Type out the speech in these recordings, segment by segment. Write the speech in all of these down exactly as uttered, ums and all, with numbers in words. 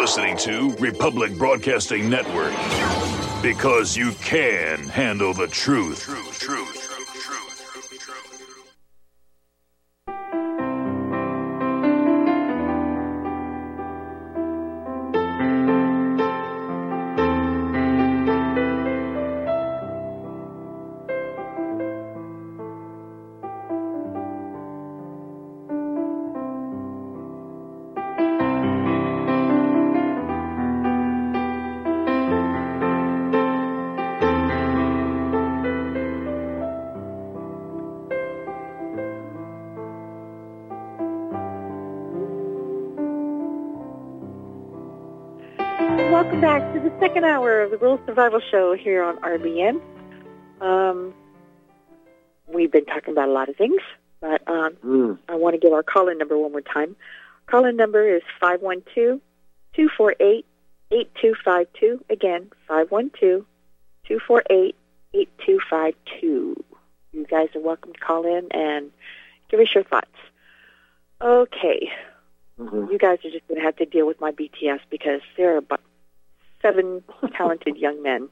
listening to Republic Broadcasting Network. Because you can handle the truth. Truth, truth. Welcome back to the second hour of the Rural Survival Show here on R B N. Um, we've been talking about a lot of things, but um, mm. I want to give our call-in number one more time. Call-in number is five one two, two four eight, eight two five two. Again, five one two, two four eight, eight two five two. You guys are welcome to call in and give us your thoughts. Okay. Mm-hmm. You guys are just going to have to deal with my B T S because there are about seven talented young men.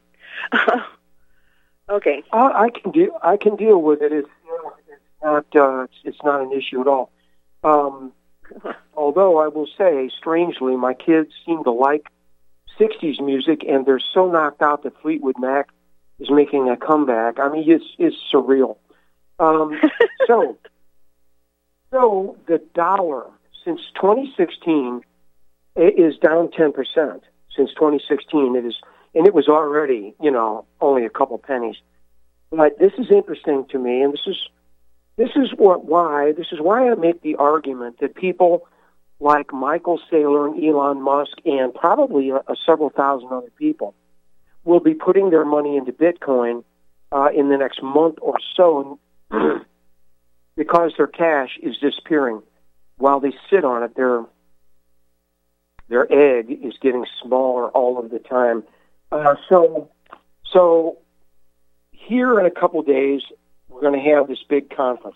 Okay. I, I can deal. I can deal with it. It's, you know, it's not. Uh, it's, it's not an issue at all. Um, although I will say, strangely, my kids seem to like sixties music, and they're so knocked out that Fleetwood Mac is making a comeback. I mean, it's it's surreal. Um, so, so the dollar since twenty sixteen is down ten percent. Since twenty sixteen, it is, and it was already, you know, only a couple pennies. But this is interesting to me, and this is this is what why this is why I make the argument that people like Michael Saylor and Elon Musk and probably a, a several thousand other people will be putting their money into Bitcoin uh, in the next month or so, because their cash is disappearing while they sit on it. They're Their egg is getting smaller all of the time. Uh, so, so here in a couple days, we're going to have this big conference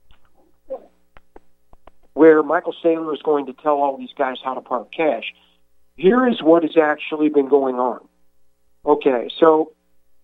where Michael Saylor is going to tell all these guys how to park cash. Here is what has actually been going on. Okay, so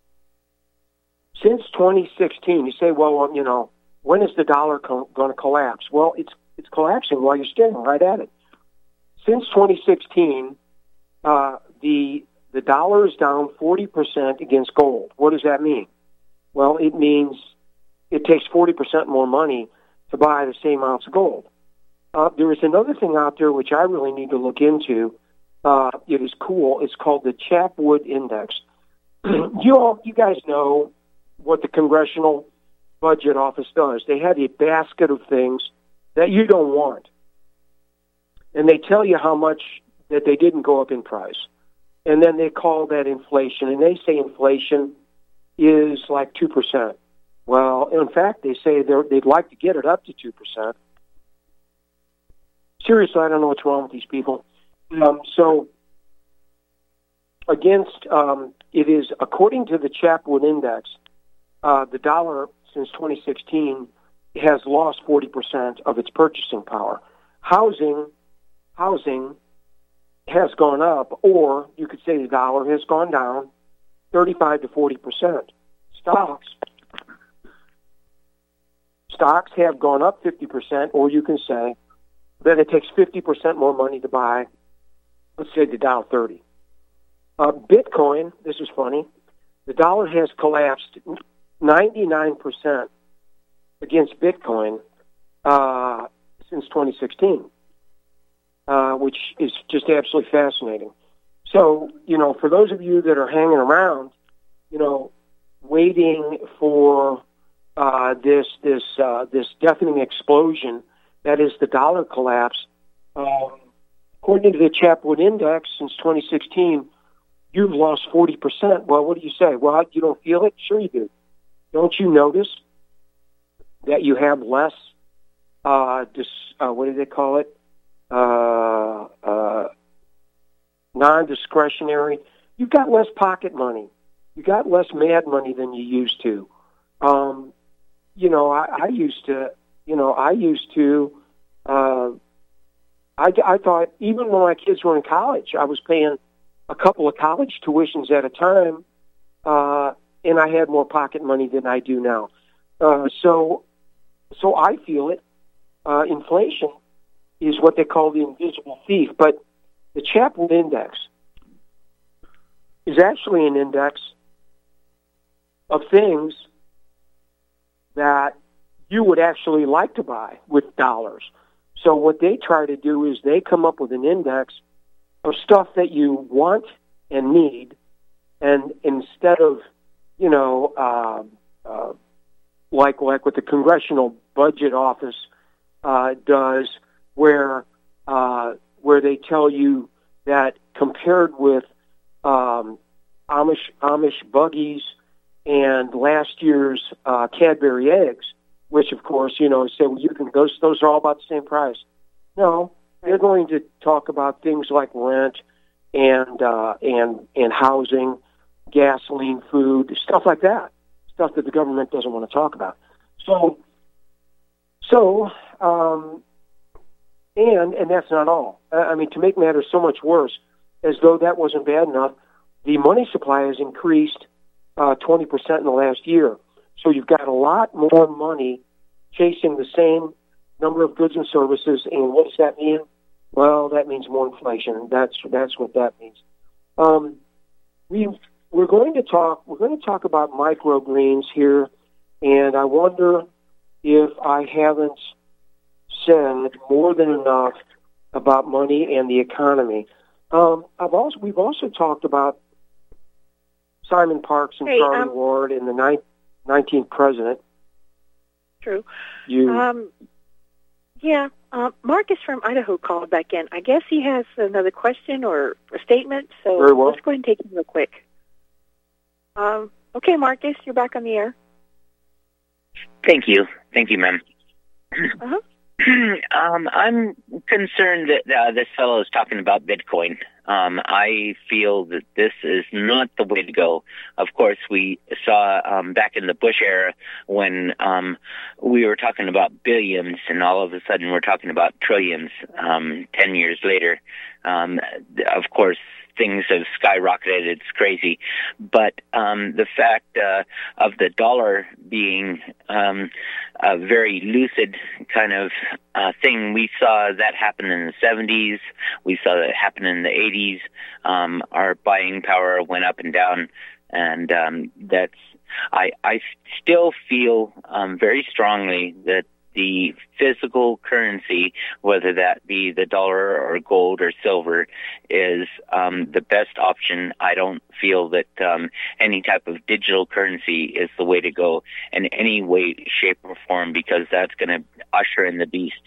since twenty sixteen, you say, well, you know, when is the dollar co- going to collapse? Well, it's it's collapsing while you're staring right at it. Since twenty sixteen, uh, the the dollar is down forty percent against gold. What does that mean? Well, it means it takes forty percent more money to buy the same ounce of gold. Uh, there is another thing out there which I really need to look into. Uh, it is cool. It's called the Chapwood Index. you all, you guys know what the Congressional Budget Office does. They have a basket of things that you don't want. And they tell you how much that they didn't go up in price. And then they call that inflation. And they say inflation is like two percent. Well, in fact, they say they're, they'd like to get it up to two percent. Seriously, I don't know what's wrong with these people. Um, so, against, um, it is, according to the Chapwood Index, uh, the dollar since twenty sixteen has lost forty percent of its purchasing power. Housing Housing has gone up, or you could say the dollar has gone down thirty-five to forty percent. Stocks, stocks have gone up fifty percent, or you can say that it takes fifty percent more money to buy, let's say, the Dow thirty. Uh, Bitcoin, this is funny, the dollar has collapsed ninety-nine percent against Bitcoin uh, since twenty sixteen. Uh, which is just absolutely fascinating. So, you know, for those of you that are hanging around, you know, waiting for uh, this this uh, this deafening explosion that is the dollar collapse, um, according to the Chapwood Index, since twenty sixteen, you've lost forty percent. Well, what do you say? Well, you don't feel it? Sure you do. Don't you notice that you have less, uh, dis, uh, what do they call it? Uh, uh, non-discretionary. You've got less pocket money. You got less mad money than you used to. Um, you know, I, I used to, you know, I used to, uh, I, I thought even when my kids were in college, I was paying a couple of college tuitions at a time, uh, and I had more pocket money than I do now. Uh, so, so I feel it. Uh, inflation is what they call the invisible thief, but the Chapwood Index is actually an index of things that you would actually like to buy with dollars. So what they try to do is they come up with an index of stuff that you want and need, and instead of, you know, uh, uh, like like what the Congressional Budget Office uh, does, where uh, where they tell you that compared with um, Amish Amish buggies and last year's uh, Cadbury eggs, which of course, you know, say, well, you can those those are all about the same price. No, they're going to talk about things like rent and uh, and and housing, gasoline, food, stuff like that, stuff that the government doesn't want to talk about. So, so, um, and and that's not all. I mean, to make matters so much worse, as though that wasn't bad enough, the money supply has increased uh, twenty percent in the last year. So you've got a lot more money chasing the same number of goods and services. And what does that mean? Well, that means more inflation. That's that's what that means. Um, we we're going to talk we're going to talk about microgreens here, and I wonder if I haven't said more than enough about money and the economy. Um, I've also we've also talked about Simon Parks and hey, Charlie um, Ward and the ninth. nineteenth president. True. You. Um, yeah, uh, Marcus from Idaho called back in. I guess he has another question or a statement, so Very well. Let's go ahead and take him real quick. Um, okay, Marcus, you're back on the air. Thank you. Thank you, ma'am. Uh-huh. um, I'm concerned that uh, this fellow is talking about Bitcoin. Um, I feel that this is not the way to go. Of course, we saw um, back in the Bush era when um, we were talking about billions, and all of a sudden we're talking about trillions um, ten years later. Um, of course, things have skyrocketed. It's crazy. But um, the fact uh, of the dollar being um, a very lucid kind of uh, thing, we saw that happen in the seventies. We saw that happen in the eighties. Um, our buying power went up and down. And um, that's, I, I still feel um, very strongly that the physical currency, whether that be the dollar or gold or silver, is um, the best option. I don't feel that um, any type of digital currency is the way to go in any way, shape, or form, because that's going to usher in the beast.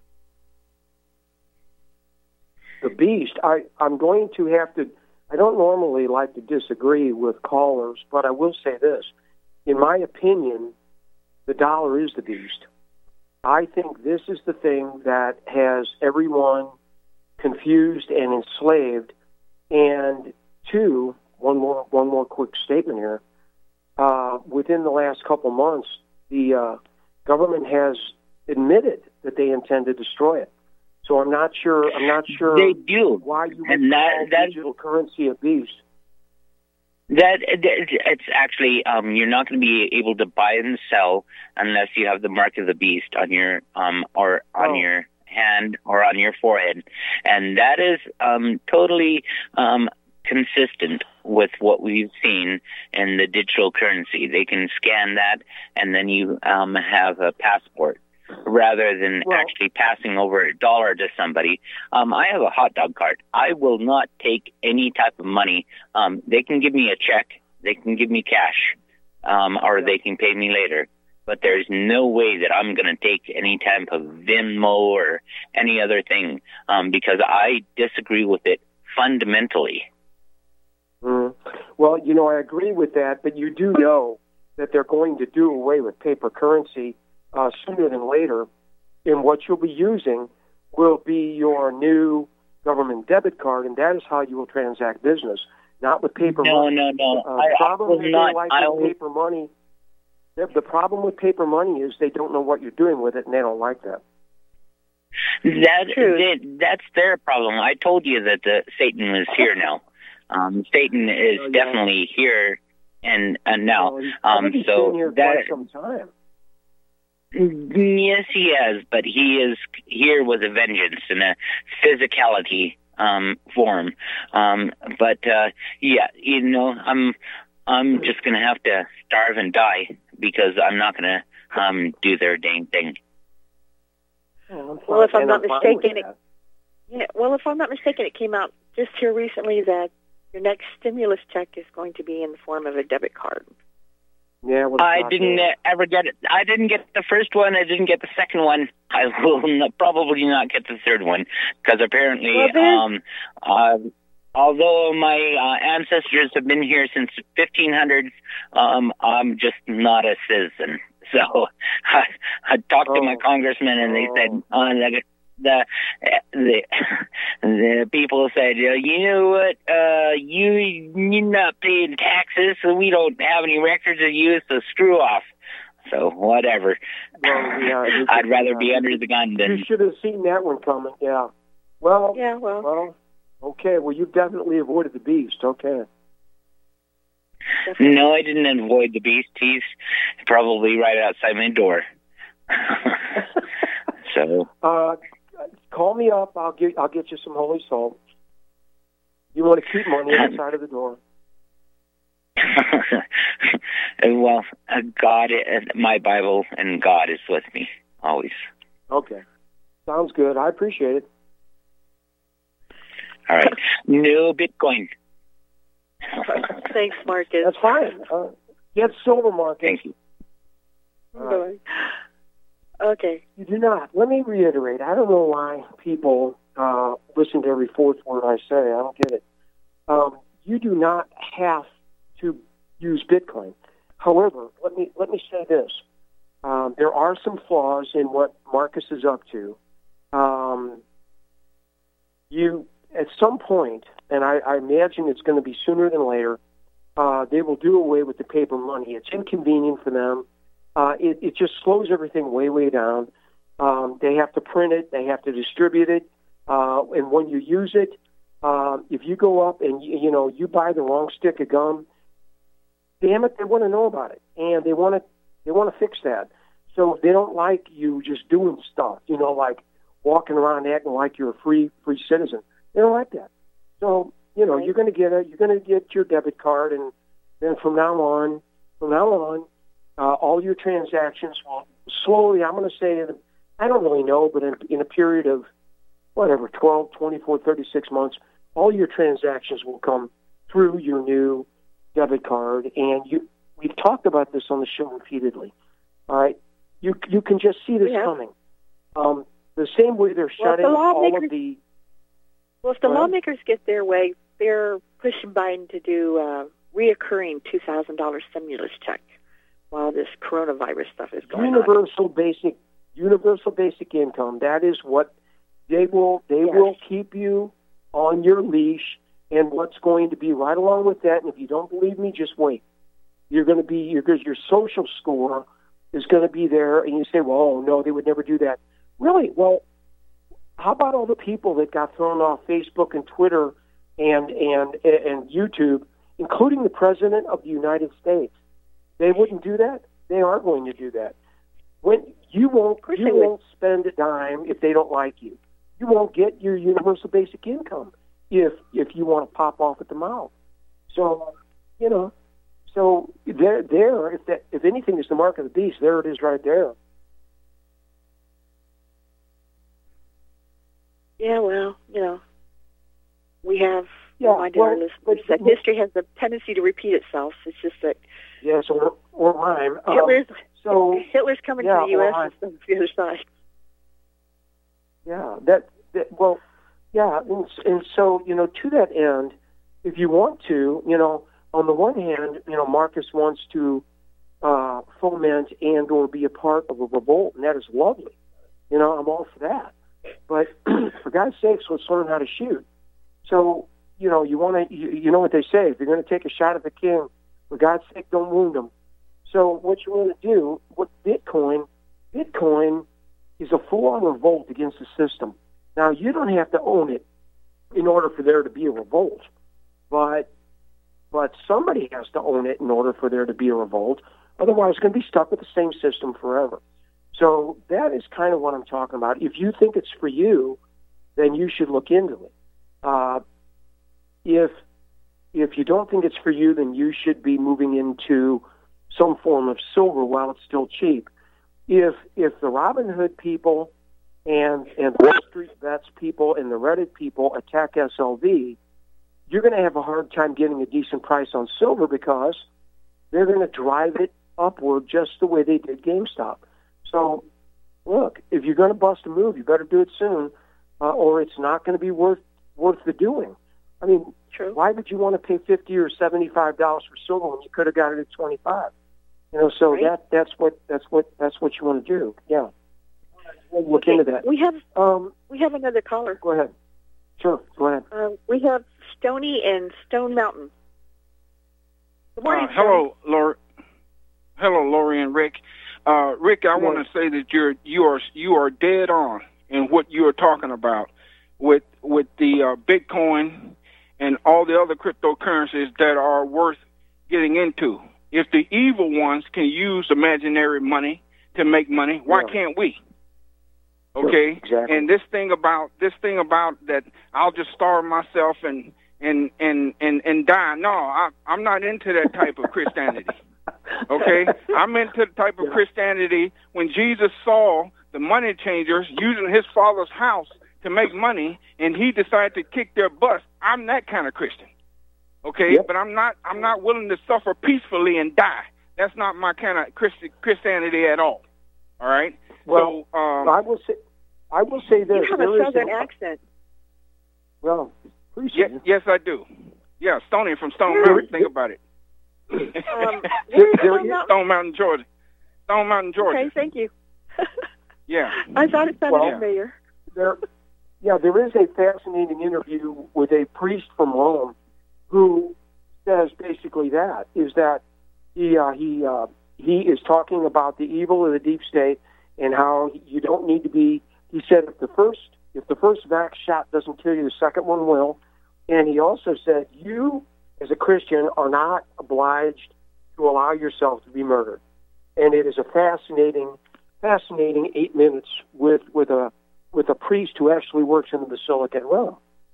The beast. I, I'm going to have to, I don't normally like to disagree with callers, but I will say this. In my opinion, the dollar is the beast. I think this is the thing that has everyone confused and enslaved. And two, one more one more quick statement here. Uh, within the last couple months, the uh, government has admitted that they intend to destroy it. So I'm not sure. I'm not sure they do. why you would and that, call that, digital currency a beast. That it's actually um, you're not going to be able to buy and sell unless you have the mark of the beast on your um or on oh. your hand or on your forehead, and that is um, totally um, consistent with what we've seen in the digital currency. They can scan that, and then you um, have a passport, rather than well, actually passing over a dollar to somebody. Um, I have a hot dog cart. I will not take any type of money. Um, they can give me a check. They can give me cash, um, or they can pay me later. But there's no way that I'm going to take any type of Venmo or any other thing, um, because I disagree with it fundamentally. Mm. Well, you know, I agree with that, but you do know that they're going to do away with paper currency Uh, sooner than later, and what you'll be using will be your new government debit card, and that is how you will transact business, not with paper no, money. No, no, uh, no. The problem will that not. they like I with will... paper money, the, the problem with paper money is they don't know what you're doing with it, and they don't like that. That, that that's their problem. I told you that the Satan was here now. Um, Satan is oh, yeah. definitely here and uh, now. Well, um, so here that quite some time. Yes, he is, but he is here with a vengeance and a physicality um, form. Um, but uh, yeah, you know, I'm I'm just gonna have to starve and die because I'm not gonna um, do their dang thing. Oh, well, if I'm not mistaken, it, yeah. Well, if I'm not mistaken, it came out just here recently that your next stimulus check is going to be in the form of a debit card. Yeah, well, I didn't uh, ever get it. I didn't get the first one. I didn't get the second one. I will not, probably not get the third one because apparently, well, um, uh, although my uh, ancestors have been here since fifteen hundreds, um, I'm just not a citizen. So I, I talked oh. to my congressman, and they oh. said, uh, the, the the the people said, you know what, uh, you you're not paying taxes, so we don't have any records of you, so screw off. So whatever. Well, yeah, I'd rather be under the gun than. You should have seen that one coming. Yeah. Well. Yeah. Well. Well. Okay. Well, you've definitely avoided the beast. Okay. Definitely. No, I didn't avoid the beast. He's probably right outside my door. So. Uh. Call me up. I'll get I'll get you some holy salt. You want to keep money inside of the door. Well, uh, God, uh, my Bible and God is with me always. Okay, sounds good. I appreciate it. All right, no Bitcoin. Thanks, Marcus. That's fine. Uh, get silver, Marcus. Thank you. Right. Okay. You do not. Let me reiterate. I don't know why people uh, listen to every fourth word I say. I don't get it. Um, you do not have to use Bitcoin. However, let me let me say this: um, there are some flaws in what Marcus is up to. Um, you, at some point, and I, I imagine it's going to be sooner than later, uh, they will do away with the paper money. It's inconvenient for them. Uh, it, it just slows everything way, way down. Um, they have to print it. They have to distribute it. Uh, and when you use it, uh, if you go up and, you, you know, you buy the wrong stick of gum, damn it, they want to know about it. And they want to they want to fix that. So they don't like you just doing stuff, you know, like walking around acting like you're a free free citizen. They don't like that. So, you know, right. you're going to get a, you're going to get your debit card, and then from now on, from now on, Uh, all your transactions will slowly, I'm going to say, I don't really know, but in, in a period of, whatever, twelve, twenty-four, thirty-six months, all your transactions will come through your new debit card. And you, we've talked about this on the show repeatedly. All right? You you can just see this yeah. coming. Um, the same way they're well, shutting the all of the... Well, if the well, lawmakers get their way, they're pushing Biden to do a reoccurring two thousand dollars stimulus check while this coronavirus stuff is going universal on. Basic, universal basic income. That is what they will. They yes. will keep you on your leash, and what's going to be right along with that. And if you don't believe me, just wait. You're going to be because your social score is going to be there, and you say, "Well, oh, no, they would never do that." Really? Well, how about all the people that got thrown off Facebook and Twitter and and and YouTube, including the President of the United States? They wouldn't do that. They are going to do that. When you won't, you won't spend a dime if they don't like you. You won't get your universal basic income if if you want to pop off at the mouth. So, you know, so there, there. If that, if anything is the mark of the beast, there it is, right there. Yeah, well, you know, we have. Yeah, my dear well, listeners, that but, history has a tendency to repeat itself. It's just that. Yes, or or rhyme. Hitler's, um, so Hitler's coming yeah, to the U S well, and the other side. Yeah, that, that well, yeah, and, and so you know, to that end, if you want to, you know, on the one hand, you know, Marcus wants to uh, foment and or be a part of a revolt, and that is lovely. You know, I'm all for that. But for God's sakes, let's learn how to shoot. So, you know, you want to, you, you know what they say, if you're going to take a shot at the king, for God's sake, don't wound him. So what you want to do, what Bitcoin, Bitcoin is a full-on revolt against the system. Now, you don't have to own it in order for there to be a revolt, but but somebody has to own it in order for there to be a revolt. Otherwise, it's going to be stuck with the same system forever. So that is kind of what I'm talking about. If you think it's for you, then you should look into it. Uh, if if you don't think it's for you, then you should be moving into some form of silver while it's still cheap. If if the Robinhood people and and Wall Street Bets people and the Reddit people attack S L V, you're going to have a hard time getting a decent price on silver because they're going to drive it upward just the way they did GameStop. So, look, if you're going to bust a move, you better do it soon, uh, or it's not going to be worth worth the doing. I mean, True. Why would you want to pay fifty or seventy-five dollars for silver when you could have got it at twenty-five? You know, so right. that that's what that's what that's what you want to do. Yeah, we'll look okay. into that. We have um, we have another caller. Go ahead. Sure, go ahead. Uh, we have Stony and Stone Mountain. Good morning. Uh, hello, Lori. Hello, Lori and Rick. Uh, Rick, I want to say that you're you are you are dead on in what you are talking about with with the uh, Bitcoin and all the other cryptocurrencies that are worth getting into. If the evil ones can use imaginary money to make money, why yeah. can't we? Okay, sure, exactly. And this thing about this thing about that I'll just starve myself and and and and, and die. No, I, I'm not into that type of Christianity. Okay, I'm into the type of yeah. Christianity when Jesus saw the money changers using his father's house to make money, and he decided to kick their butts. I'm that kind of Christian. Okay, yep. but I'm not. I'm not willing to suffer peacefully and die. That's not my kind of Christi- Christianity at all. All right. Well, so, um, I will say, I will say this. You have there a southern is a, accent. Well, appreciate yes, it. yes, I do. Yeah, Stony from Stone Where, Mountain. Think about it. Um, where is Stone Mountain? Stone Mountain, Georgia. Stone Mountain, Georgia. Okay, thank you. Yeah. I thought it sounded well, familiar. There, yeah, there is a fascinating interview with a priest from Rome who says basically that is that he uh, he uh, he is talking about the evil of the deep state and how you don't need to be. He said if the first if the first vax shot doesn't kill you, the second one will. And he also said you as a Christian are not obliged to allow yourself to be murdered. And it is a fascinating, fascinating eight minutes with with a with a priest who actually works in the Basilica at Rome.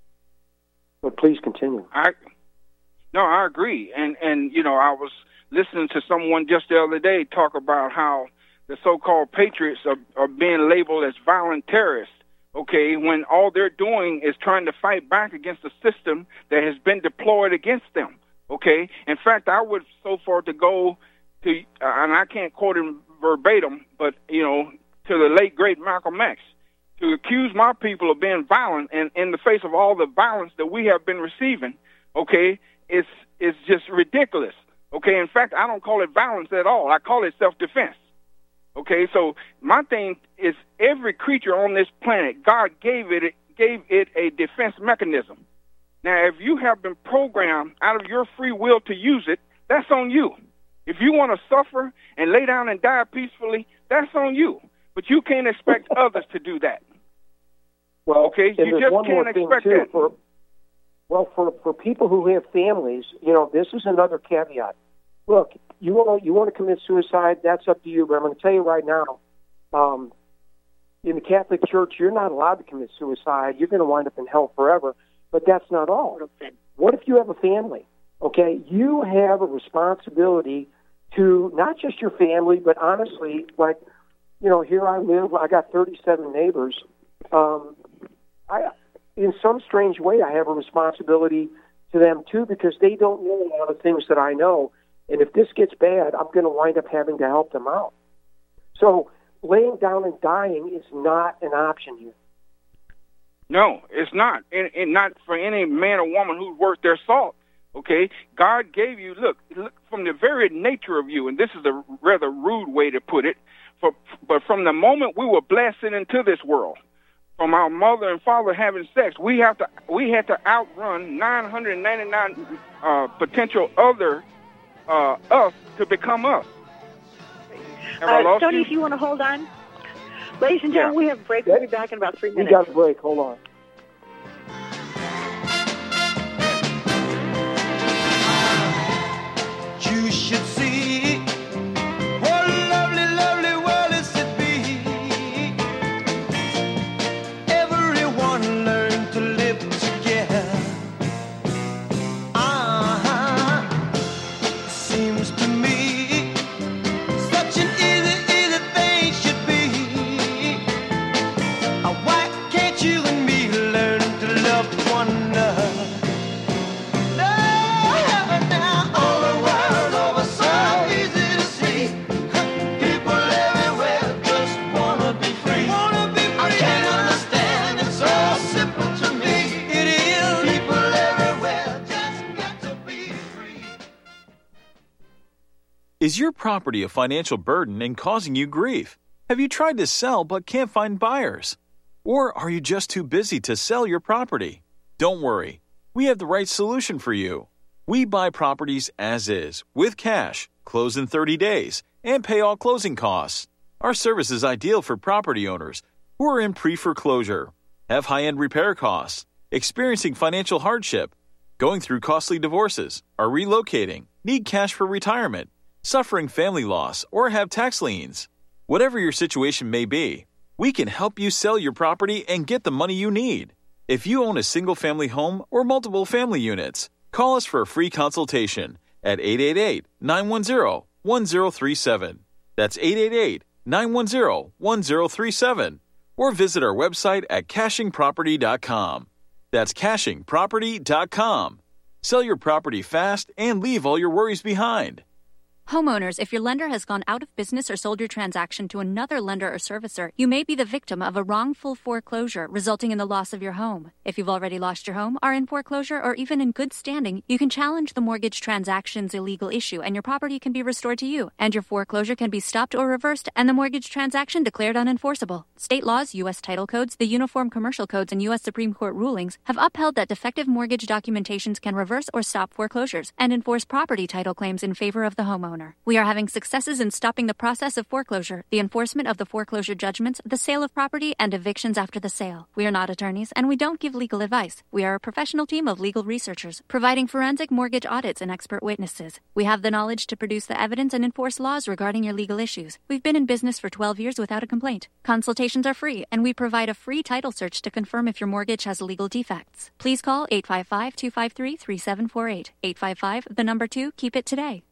But please continue. I no, I agree, and and you know I was listening to someone just the other day talk about how the so-called patriots are, are being labeled as violent terrorists. Okay, when all they're doing is trying to fight back against a system that has been deployed against them. Okay, in fact, I would so far to go to, uh, and I can't quote him verbatim, but you know, to the late great Malcolm X, to accuse my people of being violent and in the face of all the violence that we have been receiving. Okay, it's it's just ridiculous. Okay, in fact, I don't call it violence at all. I call it self-defense. Okay, so my thing is every creature on this planet, God gave it gave it a defense mechanism. Now, if you have been programmed out of your free will to use it, that's on you. If you want to suffer and lay down and die peacefully, that's on you. But you can't expect others to do that. Well, okay, and you there's just one can't more thing expect too. that. For, well, for for people who have families, you know, this is another caveat. Look, you want to you want to commit suicide, that's up to you. But I'm going to tell you right now, um, in the Catholic Church, you're not allowed to commit suicide. You're going to wind up in hell forever. But that's not all. What if you have a family? Okay, you have a responsibility to not just your family, but honestly, like, you know, here I live. I got thirty-seven neighbors. Um, I, in some strange way, I have a responsibility to them too because they don't know a lot of things that I know. And if this gets bad, I'm going to wind up having to help them out. So laying down and dying is not an option here. No, it's not. And, and not for any man or woman who's worth their salt. Okay? God gave you, look, look, from the very nature of you, and this is a rather rude way to put it, for, but from the moment we were blessed into this world, from our mother and father having sex, we have to we had to outrun nine hundred ninety-nine uh, potential other uh, us to become us. Have I Uh, lost Tony, you? if you want to hold on. Ladies and gentlemen, Yeah. we have a break. We'll be back in about three We minutes. got a break. Hold on. You should see what a lovely, lovely world is to be. Everyone learn to live together. Uh-huh. Seems to me such an easy, easy thing should be. Uh, Why can't you and me learn to love one another? No, now all the world over so easy to see. People everywhere just wanna be free. Wanna be free. I can't understand, it's so simple to me. It is. People everywhere just got to be free. Is your property a financial burden and causing you grief? Have you tried to sell but can't find buyers? Or are you just too busy to sell your property? Don't worry, we have the right solution for you. We buy properties as is, with cash, close in thirty days, and pay all closing costs. Our service is ideal for property owners who are in pre-foreclosure, have high-end repair costs, experiencing financial hardship, going through costly divorces, are relocating, need cash for retirement, suffering family loss, or have tax liens. Whatever your situation may be, we can help you sell your property and get the money you need. If you own a single-family home or multiple family units, call us for a free consultation at eight eight eight, nine one zero, one zero three seven. That's eight eight eight, nine one zero, one zero three seven. Or visit our website at caching property dot com. That's caching property dot com. Sell your property fast and leave all your worries behind. Homeowners, if your lender has gone out of business or sold your transaction to another lender or servicer, you may be the victim of a wrongful foreclosure resulting in the loss of your home. If you've already lost your home, are in foreclosure, or even in good standing, you can challenge the mortgage transaction's illegal issue and your property can be restored to you, and your foreclosure can be stopped or reversed and the mortgage transaction declared unenforceable. State laws, U S title codes, the Uniform Commercial Codes, and U S Supreme Court rulings have upheld that defective mortgage documentations can reverse or stop foreclosures and enforce property title claims in favor of the homeowner. We are having successes in stopping the process of foreclosure, the enforcement of the foreclosure judgments, the sale of property, and evictions after the sale. We are not attorneys, and we don't give legal advice. We are a professional team of legal researchers, providing forensic mortgage audits and expert witnesses. We have the knowledge to produce the evidence and enforce laws regarding your legal issues. We've been in business for twelve years without a complaint. Consultations are free, and we provide a free title search to confirm if your mortgage has legal defects. Please call eight five five, two five three, three seven four eight. eight five five, the number two, keep it today.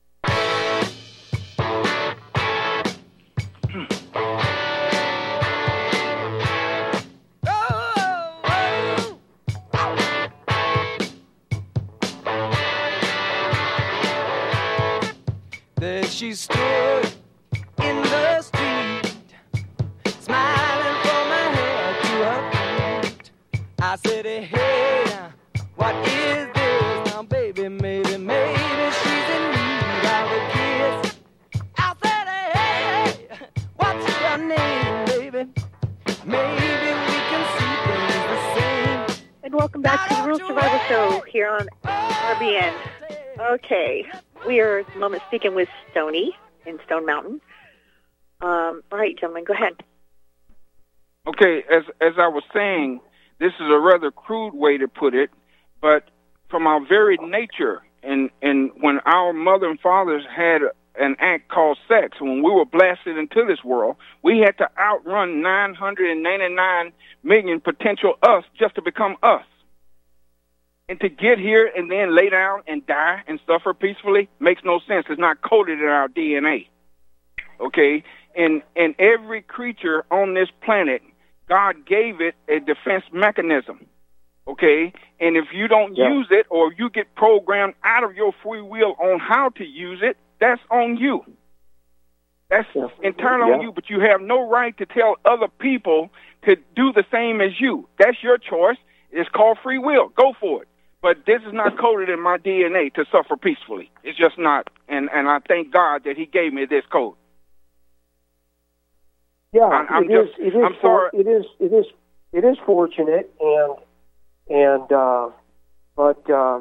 There she stood in the street, smiling from her head to her feet. I said, hey, what is this? Now, baby, maybe, maybe she's in need of a kiss. I said, hey, what's your name, baby? Maybe we can see things the same. And welcome back to the Rural Survival Show here on R B N. Okay, we are at the moment speaking with Stony in Stone Mountain. Um, all right, gentlemen, go ahead. Okay, as as I was saying, this is a rather crude way to put it, but from our very nature, and, and when our mother and fathers had an act called sex, when we were blasted into this world, we had to outrun nine hundred ninety-nine million potential us just to become us. And to get here and then lay down and die and suffer peacefully makes no sense. It's not coded in our D N A. Okay? And, and every creature on this planet, God gave it a defense mechanism. Okay? And if you don't Yeah. use it, or you get programmed out of your free will on how to use it, that's on you. That's Yeah. entirely on Yeah. you, but you have no right to tell other people to do the same as you. That's your choice. It's called free will. Go for it. But this is not coded in my D N A to suffer peacefully. It's just not. And, and I thank God that he gave me this code. Yeah, I'm- I'm it just- is. It is. I'm for- sorry. It is. It is. It is fortunate, and and uh, but uh,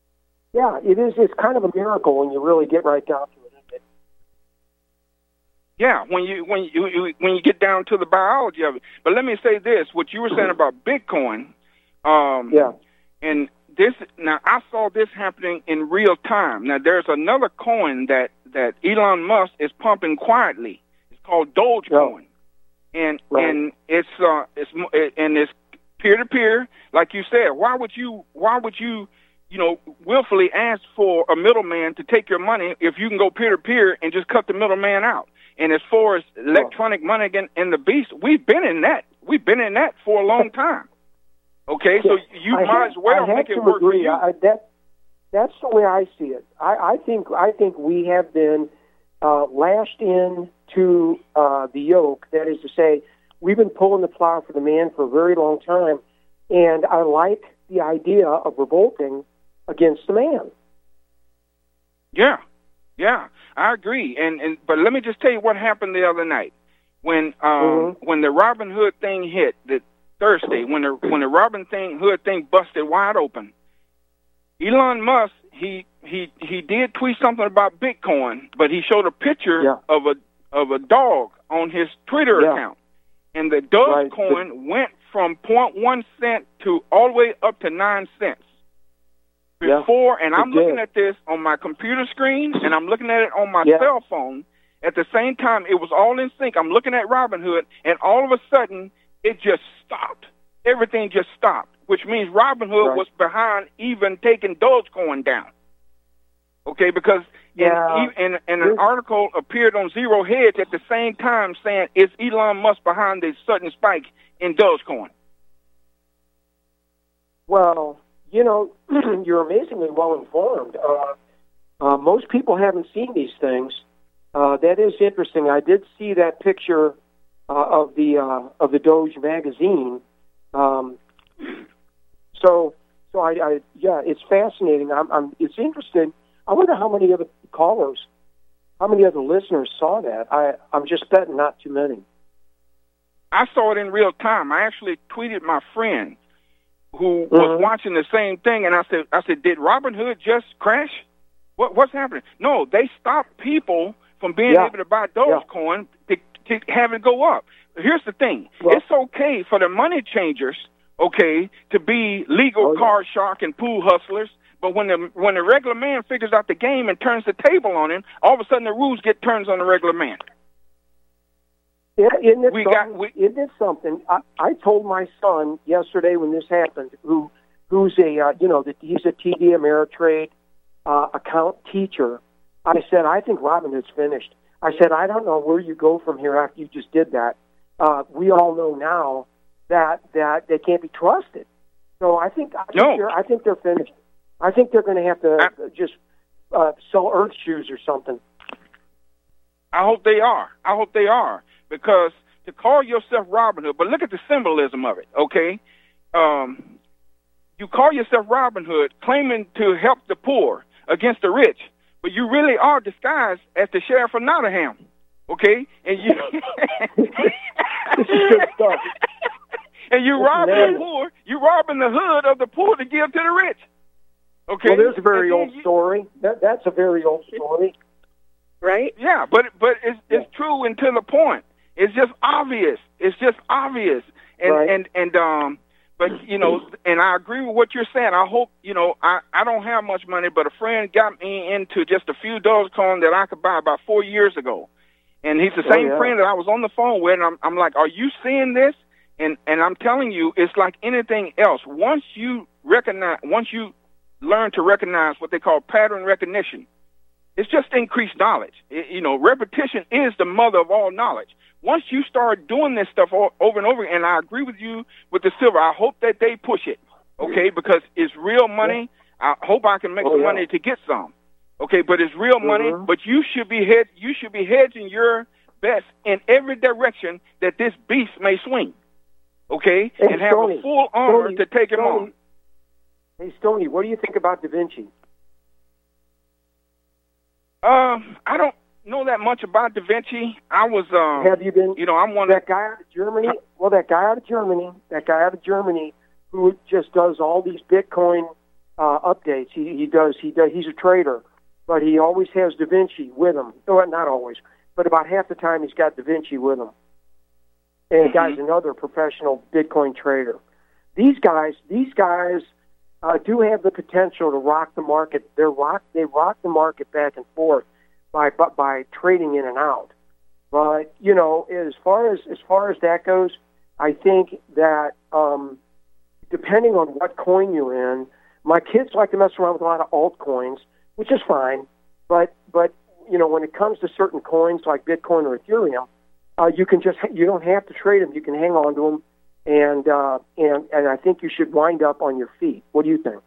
yeah, it is. It's kind of a miracle when you really get right down to it, isn't it? Yeah, when you when you when you get down to the biology of it. But let me say this: what you were saying about Bitcoin. Um, yeah. And this now, I saw this happening in real time. Now, there's another coin that that Elon Musk is pumping quietly. It's called Dogecoin, yeah. and right. and it's uh it's and it's peer to peer. Like you said, why would you why would you you know, willfully ask for a middleman to take your money if you can go peer to peer and just cut the middleman out? And as far as electronic money and, and the beast, we've been in that. We've been in that for a long time. Okay, so you I might have, as well I make it to work agree. for you. I, that, that's the way I see it. I, I think I think we have been uh, lashed in to uh, the yoke. That is to say, we've been pulling the plow for the man for a very long time, and I like the idea of revolting against the man. Yeah, yeah, I agree. And and but let me just tell you what happened the other night when um, mm-hmm. when the Robin Hood thing hit. The Thursday when the when the Robin thing Hood thing busted wide open. Elon Musk he he he did tweet something about Bitcoin, but he showed a picture yeah. of a of a dog on his Twitter yeah. account, and the Dogecoin right. went from point one cent to all the way up to nine cents. Before, yeah, and I'm did. looking at this on my computer screen, and I'm looking at it on my yeah. cell phone. At the same time, it was all in sync. I'm looking at Robinhood, and all of a sudden, it just stopped. Everything just stopped, which means Robinhood right. was behind even taking Dogecoin down. Okay, because yeah. in, in, in an article appeared on Zero Hedge at the same time saying, is Elon Musk behind this sudden spike in Dogecoin? Well, you know, you're amazingly well informed. Uh, uh, most people haven't seen these things. Uh, that is interesting. I did see that picture uh, of the uh, of the Doge magazine. Um, so, so I, I, yeah, it's fascinating. I'm, I'm, it's interesting. I wonder how many other callers, how many other listeners saw that. I, I'm just betting not too many. I saw it in real time. I actually tweeted my friend who mm-hmm. was watching the same thing, and I said, "I said, did Robinhood just crash? What, what's happening?" No, they stopped people from being yeah. able to buy Dogecoin yeah. to, to have it go up. Here's the thing: well, it's okay for the money changers, okay, to be legal oh, yeah. card shark and pool hustlers. But when the when the regular man figures out the game and turns the table on him, all of a sudden the rules get turned on the regular man. Yeah, isn't it we something? got, we, isn't it something? I, I told my son yesterday when this happened, who who's a uh, you know that he's a T D Ameritrade uh, account teacher. I said, I think Robinhood's finished. I said, I don't know where you go from here after you just did that. Uh, we all know now that that they can't be trusted. So I think I think, no. they're, I think they're finished. I think they're going to have to I, just uh, sell Earth shoes or something. I hope they are. I hope they are. Because to call yourself Robinhood, but look at the symbolism of it, okay? Um, you call yourself Robinhood, claiming to help the poor against the rich, but you really are disguised as the sheriff of Nottingham, okay? And you, this is good stuff. And you robbing the poor, you robbing the hood of the poor to give to the rich, okay? Well, there's a very old you, story. That, that's a very old story, right? Yeah, but but it's it's yeah. true and to the point. It's just obvious. It's just obvious. And, right. and, and, um, but, you know, and I agree with what you're saying. I hope, you know, I, I don't have much money, but a friend got me into just a few Dogecoin that I could buy about four years ago. And he's the same oh, yeah. friend that I was on the phone with. And I'm, I'm like, are you seeing this? And, and I'm telling you, it's like anything else. Once you recognize, once you learn to recognize what they call pattern recognition, it's just increased knowledge. It, you know, repetition is the mother of all knowledge. Once you start doing this stuff all, over and over, and I agree with you with the silver, I hope that they push it, okay, because it's real money. I hope I can make oh, some yeah. money to get some, okay, but it's real money, mm-hmm. but you should be head, you should be hedging your bets in every direction that this beast may swing, okay, hey, and have Stoney, a full armor Stoney, to take him Stoney. on. Hey, Stoney, what do you think about Da Vinci? Um, I don't know that much about Da Vinci. I was, um, have you been? You know, I'm one that of, guy out of Germany. Well, that guy out of Germany, that guy out of Germany, who just does all these Bitcoin uh, updates. He he does he does. He's a trader, but he always has Da Vinci with him. No, not always. but about half the time he's got Da Vinci with him. And the Mm-hmm. guy's another professional Bitcoin trader. These guys, these guys uh, do have the potential to rock the market. They're rock, they rock the market back and forth by, by by trading in and out. But you know, as far as as far as that goes, I think that um, depending on what coin you're in, my kids like to mess around with a lot of altcoins, which is fine. But but you know, when it comes to certain coins like Bitcoin or Ethereum, uh, you can just you don't have to trade them. You can hang on to them, and uh, and and I think you should wind up on your feet. What do you think?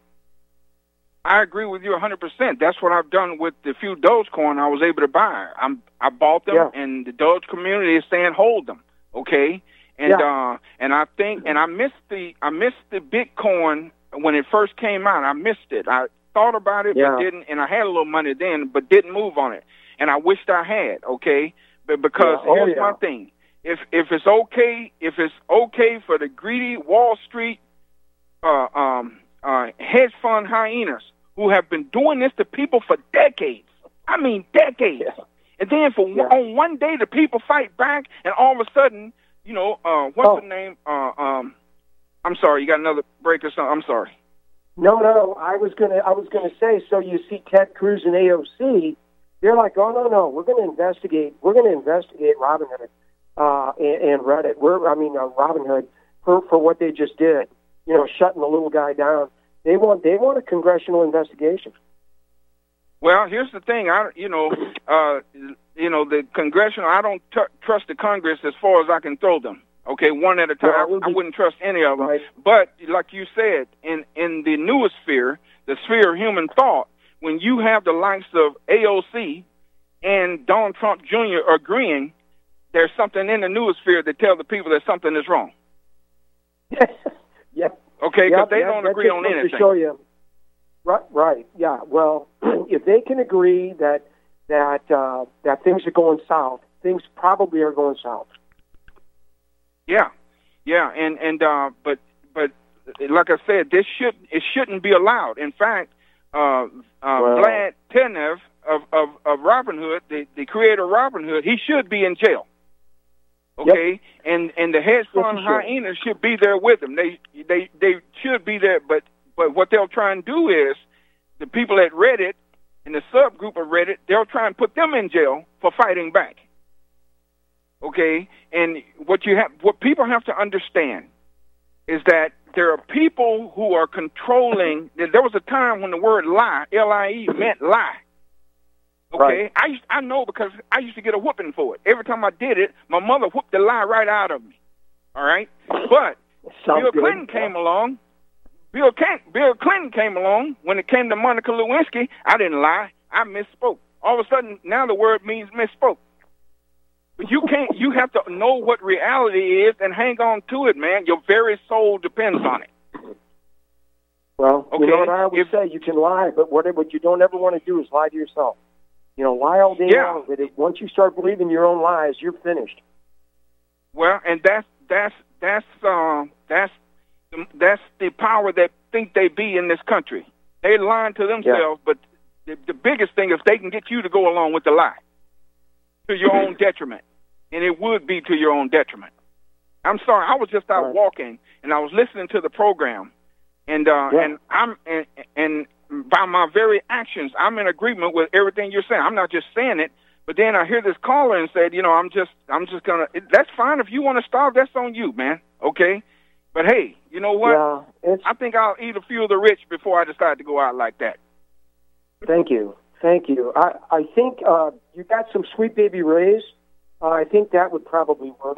I agree with you one hundred percent. That's what I've done with the few Dogecoin I was able to buy. I'm I bought them, Yeah. and the Doge community is saying hold them, okay? And Yeah. uh, and I think and I missed the I missed the Bitcoin when it first came out. I missed it. I thought about it, Yeah. but didn't. And I had a little money then, but didn't move on it. And I wished I had, okay? But because Yeah. Oh, here's yeah. my thing: if if it's okay, if it's okay for the greedy Wall Street uh, um, uh, hedge fund hyenas who have been doing this to people for decades, I mean decades, Yeah. and then for Yeah. on one day the people fight back, and all of a sudden, you know, uh, what's Oh. the name? Uh, um, I'm sorry, you got another break or something? I'm sorry. No, no. I was gonna I was gonna say. So you see Ted Cruz and A O C. They're like, oh no, no. We're gonna investigate. We're gonna investigate Robinhood uh, and, and Reddit. We're I mean uh, Robinhood for for what they just did. You know, shutting the little guy down. They want they want a congressional investigation. Well, here's the thing. I, you know, uh, you know, the congressional. I don't t- trust the Congress as far as I can throw them. Okay, one at a time. Well, I, I wouldn't trust any of them. Right. But like you said, in in the newest sphere, the sphere of human thought, when you have the likes of A O C and Donald Trump Junior agreeing, there's something in the newest sphere that tells the people that something is wrong. Yeah. Okay, because Yeah, they that- don't that agree just on goes anything. To show you, right, right, yeah. Well, if they can agree that that uh, that things are going south, things probably are going south. Yeah, yeah, and and uh, but but like I said, this should it shouldn't be allowed. In fact, uh, uh, Well- Vlad Tenev of of, of Robinhood, the, the creator of Robinhood, he should be in jail. Okay, and and the hedge Yes, fund he should. hyenas should be there with him. They they they should be there, but but what they'll try and do is the people at Reddit and the subgroup of Reddit, they'll try and put them in jail for fighting back. Okay, and what you have, what people have to understand is that there are people who are controlling. There was a time when the word lie, L I E, meant lie. Okay, Right. I used, I know because I used to get a whooping for it. Every time I did it, my mother whooped the lie right out of me. All right, but Sounds Bill good. Clinton came along. Bill Clinton, Bill Clinton came along. When it came to Monica Lewinsky, I didn't lie. I misspoke. All of a sudden, now the word means misspoke. But you can't. You have to know what reality is and hang on to it, man. Your very soul depends on it. Well, Okay, you know what I always if- say: you can lie, but what what you don't ever want to do is lie to yourself. You know, lie all day Yeah. long, but if, once you start believing your own lies, you're finished. Well, and that's that's that's uh, that's the, that's the power that think they be in this country. They lying to themselves, but the, the biggest thing is they can get you to go along with the lie to your own detriment, and it would be to your own detriment. I'm sorry, I was just out Right. walking and I was listening to the program, and uh, Yeah. and I'm and, and by my very actions, I'm in agreement with everything you're saying. I'm not just saying it. But then I hear this caller and said, you know, I'm just, I'm just gonna. That's fine if you want to starve. That's on you, man. Okay. But hey, you know what? Yeah, it's, I think I'll eat a few of the rich before I decide to go out like that. thank you, thank you. I I think uh, you got some Sweet Baby Rays. Uh, I think that would probably work.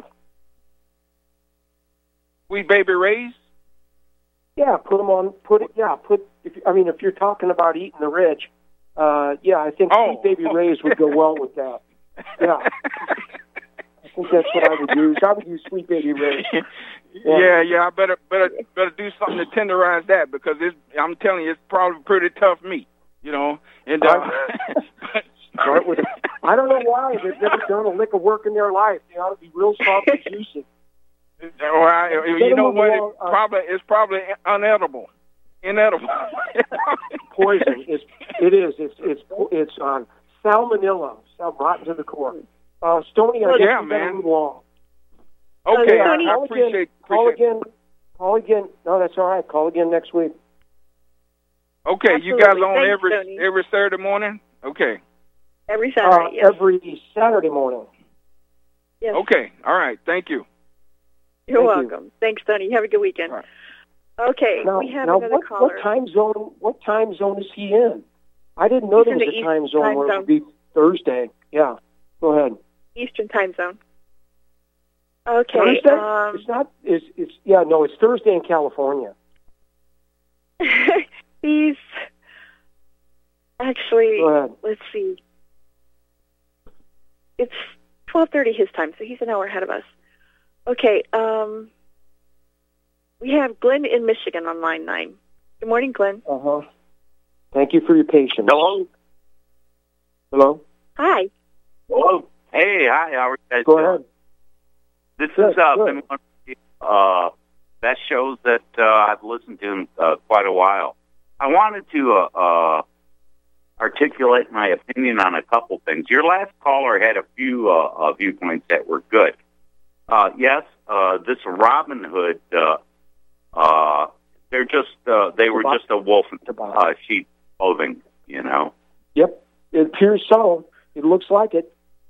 Sweet Baby Rays. Yeah, put them on. Put it. Yeah, put. If, I mean, if you're talking about eating the rich, uh, yeah, I think Oh. Sweet Baby Rays would go well with that. Yeah, I think that's what I would use. I would use Sweet Baby Rays. Yeah, yeah. I better, better, better do something to tenderize that because it's. I'm telling you, it's probably pretty tough meat. You know, and uh, but, Start with. I don't know why they've never done a lick of work in their life. They ought to be real soft and juicy. Well, I, you Let know them what? along, It uh, probably it's probably unedible, inedible. Poison. It's, it is. It's it's it's um, salmonella. Sal rotten to the core. Uh, Stoney, I oh, guess yeah, we man. better move along. Okay, uh, I, I call appreciate, again. Call appreciate again. Call again. No, that's all right. Call again next week. Okay, Absolutely. you guys on Thanks, every Tony. every Saturday morning? Okay. Every Uh, Saturday, yes. Every Saturday morning. yes. Okay. All right. Thank you. You're Thank you. welcome. Thanks, Tony. Have a good weekend. All right. Okay, Now, we have now another what, caller. what time zone? What time zone is he in? I didn't know He's there in was the a East time zone time where zone. it would be Thursday. Yeah. Go ahead. Eastern time zone. Okay. Thursday? Um, It's not. It's, it's yeah. No, it's Thursday in California. he's actually. Go ahead. Let's see. It's twelve thirty his time, so he's an hour ahead of us. Okay. Um, we have Glenn in Michigan on line nine. Good morning, Glenn. Uh huh. Thank you for your patience. Hello. Hello. Hi. Hello. Hey, hi. How are you guys Go doing? ahead. This Good, has uh, good. been one of the uh, best shows that uh, I've listened to in uh, quite a while. I wanted to uh, uh, articulate my opinion on a couple things. Your last caller had a few uh, uh, viewpoints that were good. Uh, yes, uh, this Robin Hood, uh, uh, they're just uh, they were just a wolf in uh, sheep clothing, you know. Yep. It appears so. It looks like it.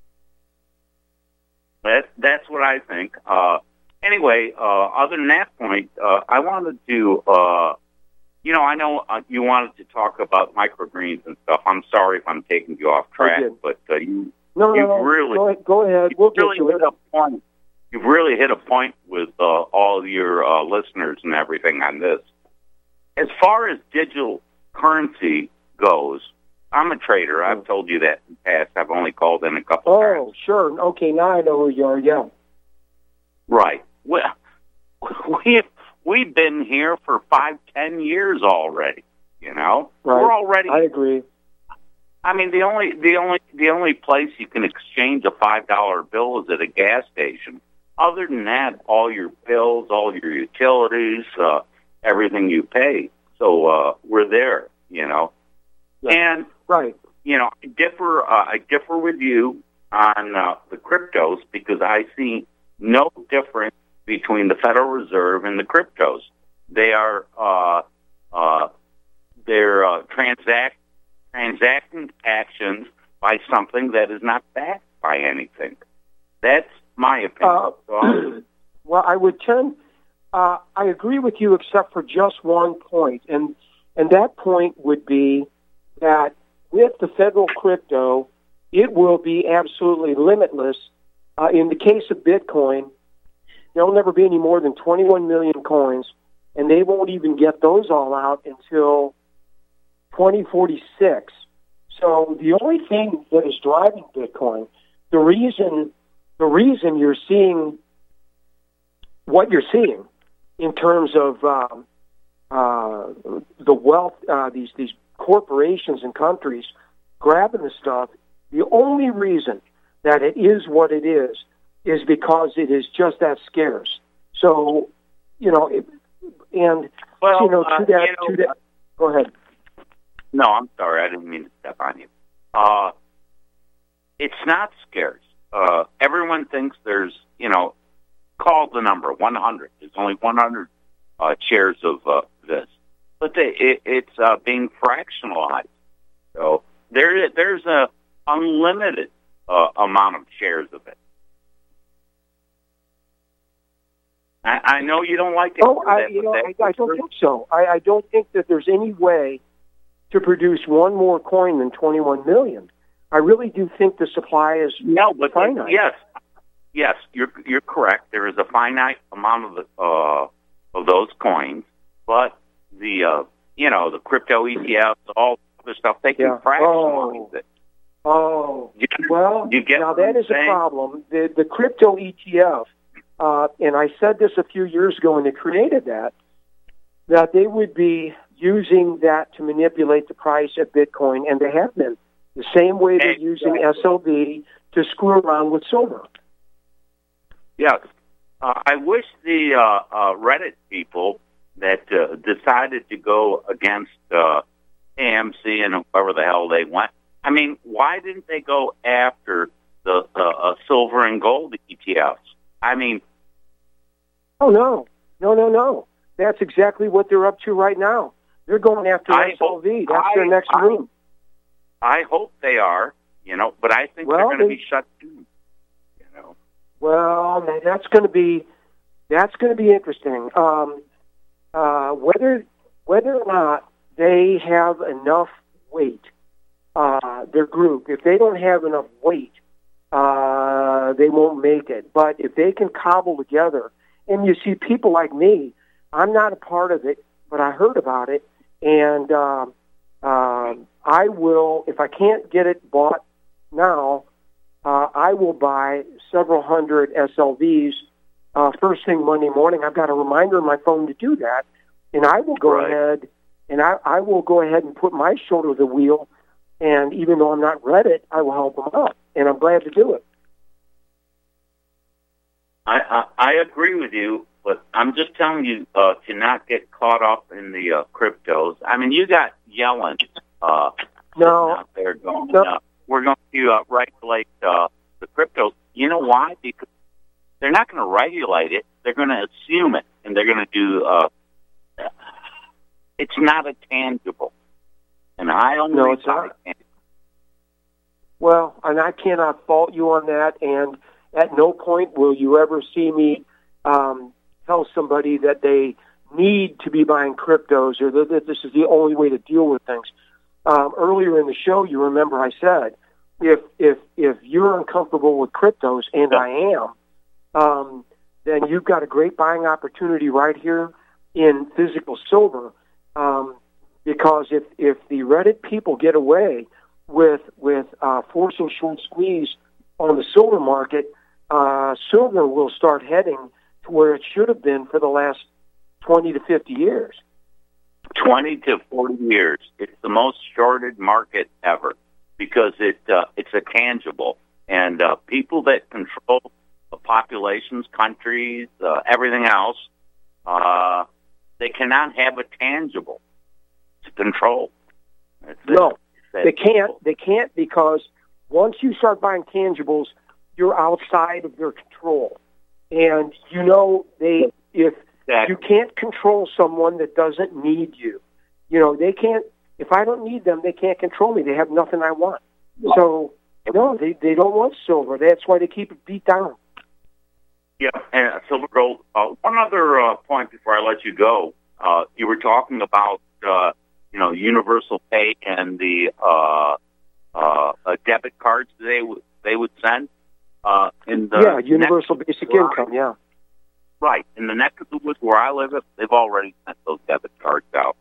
That, that's what I think. Uh, anyway, uh, other than that point, uh, I wanted to, uh, you know, I know uh, you wanted to talk about microgreens and stuff. I'm sorry if I'm taking you off track, did. but uh, you, No, you've no, no. really, Go ahead. Go ahead. you've We'll get really to hit it. a point. You've really hit a point with uh, all of your uh, listeners and everything on this. As far as digital currency goes, I'm a trader. I've told you that in the past. I've only called in a couple Oh, times. sure. Okay, now I know who you are. Yeah. Right. Well, we've we've been here for five, ten years already. You know, Right. we're already. I agree. I mean, the only the only the only place you can exchange a five dollar bill is at a gas station. Other than that, all your bills, all your utilities, uh, everything you pay. So uh, we're there. You know, Yeah. and Right. you know, I differ. Uh, I differ with you on uh, the cryptos because I see no difference between the Federal Reserve and the cryptos. They are uh, uh, they're uh, transact transacting actions by something that is not backed by anything. That's my opinion. Uh, so, well, I would tend. Uh, I agree with you, except for just one point, and and that point would be that with the federal crypto, it will be absolutely limitless. Uh, in the case of Bitcoin, there will never be any more than twenty-one million coins, and they won't even get those all out until twenty forty-six. So the only thing that is driving Bitcoin, the reason, the reason you're seeing what you're seeing in terms of um, uh, the wealth, uh, these these corporations and countries grabbing the stuff, the only reason that it is what it is is because it is just that scarce. So, you know, it, and well, you know, to uh, that, you know, to that. Go ahead. No, I'm sorry. I didn't mean to step on you. Uh, it's not scarce. Uh, everyone thinks there's, you know, call the number one hundred. There's only one hundred uh, shares of uh, this, but they, it, it's uh, being fractionalized. So there, there's a unlimited uh, amount of shares of it. I, I know you don't like it. Oh, I, you know, I, I don't think so. I, I don't think that there's any way to produce one more coin than twenty-one million. I really do think the supply is no, but finite. Yes, yes, you're you're correct. There is a finite amount of the uh, of those coins, but the uh, you know the crypto E T Fs, all the stuff they can Yeah. fractionalize Oh. it. Oh, You, well, you get now what that I'm is a saying? problem. The the crypto E T F, uh, and I said this a few years ago when they created that, that they would be using that to manipulate the price of Bitcoin, and they have been. The same way they're using S L V to screw around with silver. Yes. Uh, I wish the uh, uh, Reddit people that uh, decided to go against uh, A M C and whoever the hell they went. I mean, why didn't they go after the uh, uh, silver and gold E T Fs. I mean, oh no, no, no, no. That's exactly what they're up to right now. They're going after I S L V. Hope, That's I, their next I, move. I hope they are, you know, but I think well, they're going to they, be shut down. You know. Well, that's going to be that's going to be interesting. Um, uh, whether whether or not they have enough weight, uh, their group. If they don't have enough weight, uh, they won't make it. But if they can cobble together, and you see people like me, I'm not a part of it, but I heard about it, and uh, uh, I will, if I can't get it bought now, uh, I will buy several hundred S L Vs uh, first thing Monday morning. I've got a reminder on my phone to do that, and I will go right. ahead and I, I will go ahead and put my shoulder to the wheel, and even though I'm not Reddit, I will help them out, and I'm glad to do it. I, I, I agree with you, but I'm just telling you uh, to not get caught up in the uh, cryptos. I mean, you got Yellen uh, no. out there going, no. uh, we're going to uh, regulate uh, the cryptos. You know why? Because they're not going to regulate it. They're going to assume it, and they're going to do, uh, it's not a tangible. And I only no, it's not. Tangible. Well, and I cannot fault you on that, and at no point will you ever see me um, tell somebody that they need to be buying cryptos or that this is the only way to deal with things. Um, earlier in the show, you remember I said, if if if you're uncomfortable with cryptos, and I am, um, then you've got a great buying opportunity right here in physical silver. Um, because if if the Reddit people get away with with uh, forcing short squeeze on the silver market, uh, silver will start heading to where it should have been for the last twenty to fifty years. twenty to forty years. It's the most shorted market ever because it uh, it's a tangible. And uh, people that control the populations, countries, uh, everything else, uh, they cannot have a tangible to control. That's no, it. they can't. They can't because once you start buying tangibles, you're outside of their control. And, you know, they if exactly. you can't control someone that doesn't need you. You know, they can't, if I don't need them, they can't control me. They have nothing I want. So, no, they, they don't want silver. That's why they keep it beat down. Yeah, and uh, silver gold. Uh, one other uh, point before I let you go. Uh, you were talking about, uh, you know, universal pay and the uh, uh, uh, debit cards they, w- they would send. Uh, in the yeah, universal basic where, income, yeah. Right. In the neck of the woods where I live, they've already sent those debit cards out.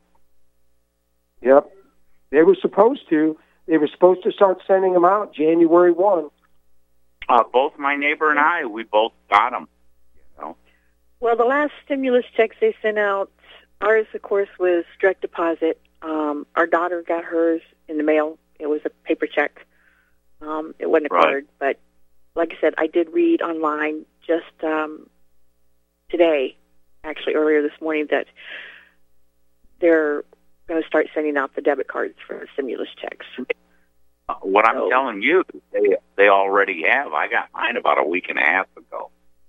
Yep. They were supposed to. They were supposed to start sending them out January first. Uh, both my neighbor and I, we both got them. You know? Well, the last stimulus checks they sent out, ours, of course, was direct deposit. Um, our daughter got hers in the mail. It was a paper check. Um, it wasn't a right. card, but like I said, I did read online just um, today, actually earlier this morning, that they're going to start sending out the debit cards for the stimulus checks. Uh, what I'm so, telling you, they they already have. I got mine about a week and a half ago,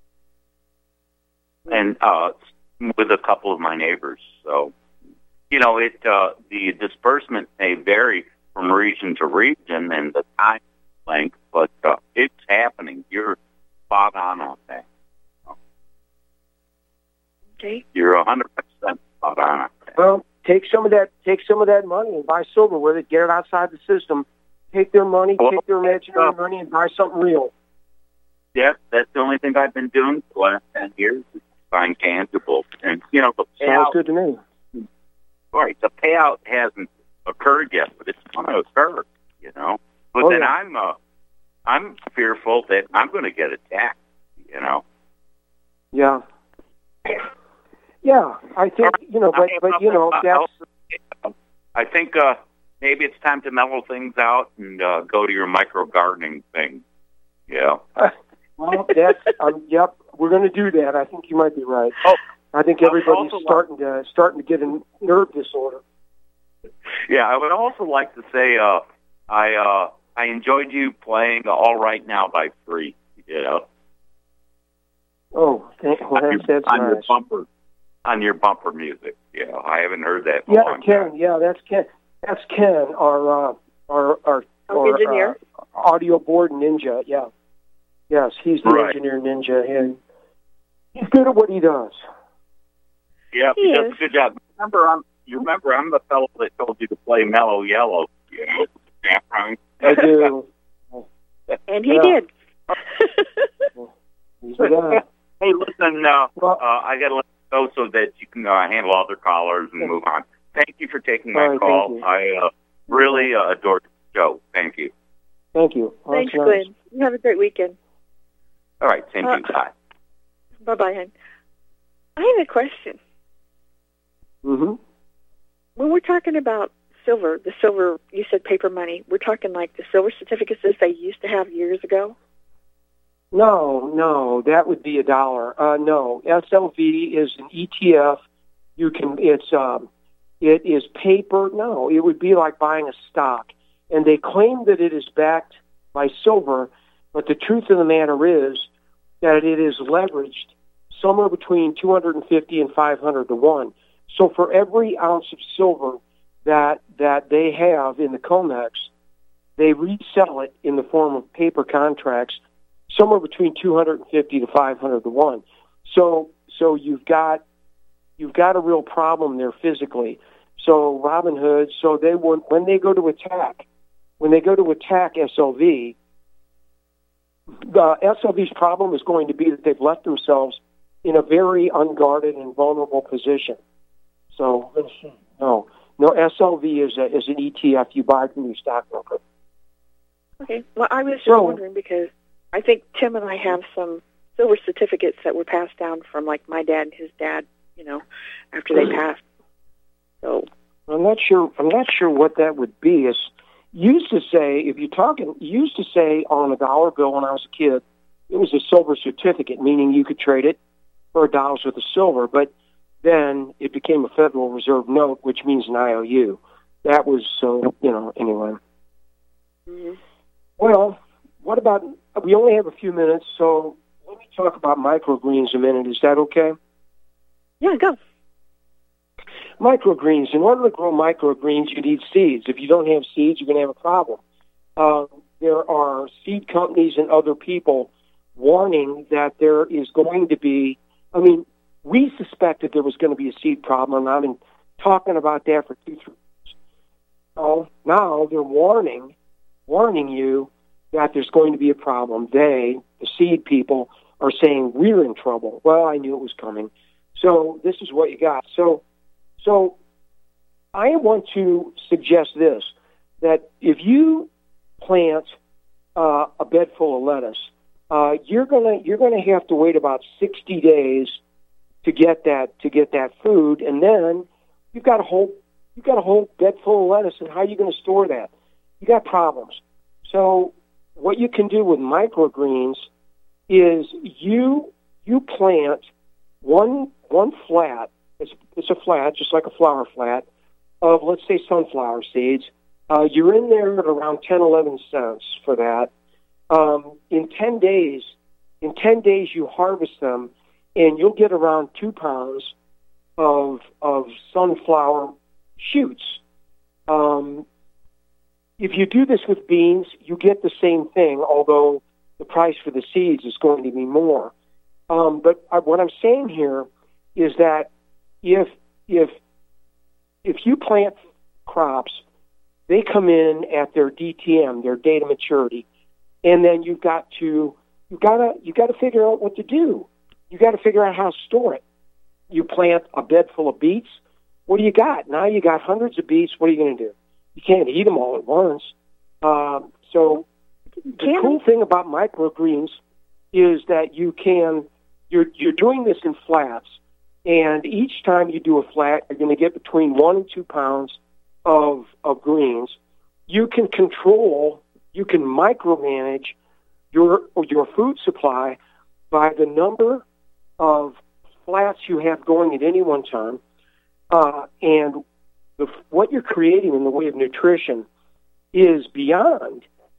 and uh, with a couple of my neighbors. So, you know, it uh, the disbursement may vary from region to region and the time length, but uh, it's happening. You're spot on on that. Okay. You're a hundred percent spot on on that. Well, take some of that. Take some of that money and buy silver with it. Get it outside the system. Take their money. Well, take their imaginary uh, money and buy something real. Yeah, that's the only thing I've been doing for the last ten years is buying tangibles. And you know, the payout, sounds good to me. Right, the payout hasn't occurred yet, but it's going to occur. You know, but oh, then yeah. I'm uh, I'm fearful that I'm going to get attacked. You know. Yeah. Yeah, I think you know, but but you know, that's. I think uh, maybe it's time to mellow things out and uh, go to your micro gardening thing. Yeah. Well, that's um, yep. We're going to do that. I think you might be right. Oh, I think everybody's I starting to starting to get a nerve disorder. Yeah, I would also like to say uh, I uh, I enjoyed you playing "All Right Now" by Free. You know. Oh, thank, well, that's, that's on nice. your bumper, on your bumper music. You know, I haven't heard that. In Yeah, a long Ken. time. Yeah, that's Ken. That's Ken, our uh, our our, Our our engineer. Uh, audio board ninja. Yeah. Yes, he's the Right. engineer ninja, and he's good at what he does. Yeah, He he does is. a good job. Remember, I'm you remember I'm the fellow that told you to play Mellow Yellow. You know, Daft Punk. I do. And he Yeah. did. He's the guy. Hey, listen, uh, Well- uh, I got to let you go so that you can uh, handle other callers and move on. Thank you for taking my All right, call. thank you. I uh, really uh, adored the show. Thank you. Thank you. Oh, Thanks, that's nice. Glenn. You have a great weekend. All right, same to you. Uh, Bye. Bye-bye, hon. I have a question. Mm-hmm. When we're talking about silver, the silver, you said paper money, we're talking like the silver certificates that they used to have years ago? No, no, that would be a dollar. Uh, no, S L V is an E T F. You can, it's, um, it is paper. No, it would be like buying a stock. And they claim that it is backed by silver, but the truth of the matter is that it is leveraged somewhere between two hundred fifty and five hundred to one. So for every ounce of silver that that they have in the COMEX, they resell it in the form of paper contracts somewhere between two hundred fifty to five hundred to one. So so you've got you've got a real problem there physically. So Robinhood, so they would, when they go to attack, when they go to attack S L V, the S L V's problem is going to be that they've left themselves in a very unguarded and vulnerable position. So no, no, S L V is a, is an E T F you buy from your stockbroker. Okay. Well, I was just So- wondering because I think Tim and I have some silver certificates that were passed down from like my dad and his dad, you know, after they passed. So I'm not sure. I'm not sure what that would be. It's used to say, if you're talking, used to say on a dollar bill when I was a kid, it was a silver certificate, meaning you could trade it for a dollar's worth of silver. But then it became a Federal Reserve note, which means an I O U. That was so, you know. Anyway. mm-hmm. Well, what about? We only have a few minutes, so let me talk about microgreens a minute. Is that okay? Yeah, go. Microgreens. In order to grow microgreens, you need seeds. If you don't have seeds, you're going to have a problem. Uh, there are seed companies and other people warning that there is going to be, I mean, we suspected there was going to be a seed problem, and I've been talking about that for two, three years. So now they're warning, warning you that there's going to be a problem. They, the seed people, are saying we're in trouble. Well, I knew it was coming. So this is what you got. So So I want to suggest this, that if you plant uh, a bed full of lettuce, uh, you're gonna you're gonna have to wait about sixty days to get that to get that food, and then you've got a whole you've got a whole bed full of lettuce, and how are you going to store that? You got problems. So what you can do with microgreens is you you plant one one flat. It's, it's a flat, just like a flower flat, of, let's say, sunflower seeds. Uh, you're in there at around ten, eleven cents for that. Um, in ten days, in ten days, you harvest them, and you'll get around two pounds of of sunflower shoots. Um, if you do this with beans, you get the same thing, although the price for the seeds is going to be more. Um, but uh, what I'm saying here is that If if if you plant crops, they come in at their D T M, their date of maturity, and then you've got to you gotta you got to figure out what to do. You got to figure out how to store it. You plant a bed full of beets. What do you got? Now you got hundreds of beets. What are you going to do? You can't eat them all at once. Um, so the cool thing about microgreens is that you can you're you're doing this in flats. And each time you do a flat, you're going to get between one and two pounds of of greens. You can control, you can micromanage your your food supply by the number of flats you have going at any one time, uh, and the, what you're creating in the way of nutrition is beyond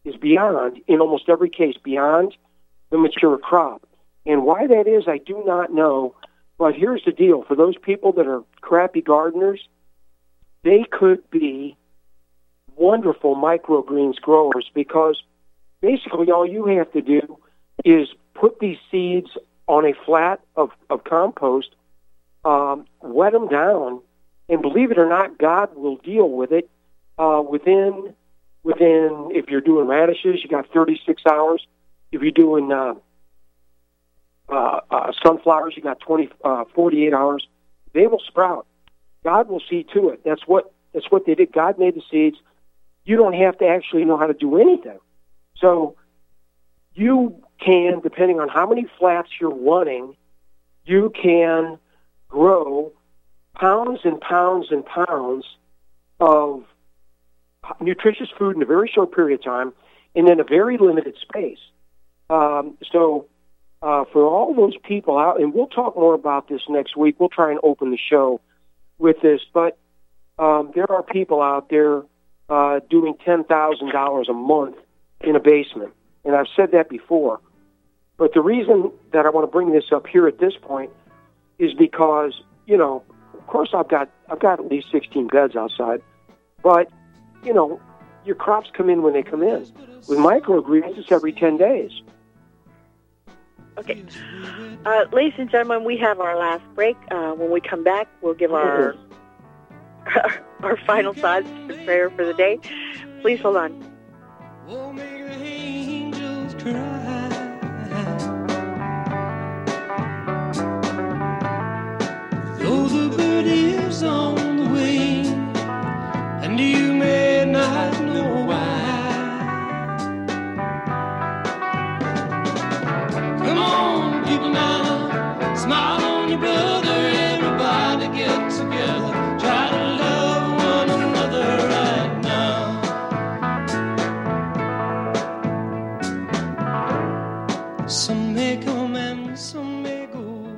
is beyond, in almost every case, beyond the mature crop. And why that is, I do not know. But here's the deal. For those people that are crappy gardeners, they could be wonderful microgreens growers, because basically all you have to do is put these seeds on a flat of, of compost, um, wet them down, and believe it or not, God will deal with it uh, within, within, if you're doing radishes, you got thirty-six hours. If you're doing uh, uh, uh, sunflowers, you got twenty, uh, forty-eight hours. They will sprout. God will see to it. That's what, that's what they did. God made the seeds. You don't have to actually know how to do anything. So you can, depending on how many flats you're wanting, you can grow pounds and pounds and pounds of nutritious food in a very short period of time and in a very limited space. Um, so uh, for all those people out, and we'll talk more about this next week, we'll try and open the show with this, but um, there are people out there uh, doing ten thousand dollars a month in a basement. And I've said that before. But the reason that I want to bring this up here at this point is because, you know, of course I've got I've got at least sixteen beds outside, but, you know, your crops come in when they come in. With microgreens, it's every ten days. Okay. Uh, ladies and gentlemen, we have our last break. Uh, when we come back, we'll give our, our final thoughts and prayer for the day. Please hold on. Oh, make the angels cry. Though the bird is on the wing, and you may not know why. Come on, people now, smile on your brother. Everybody get together. Try to love one another right now. Some may come and some may go.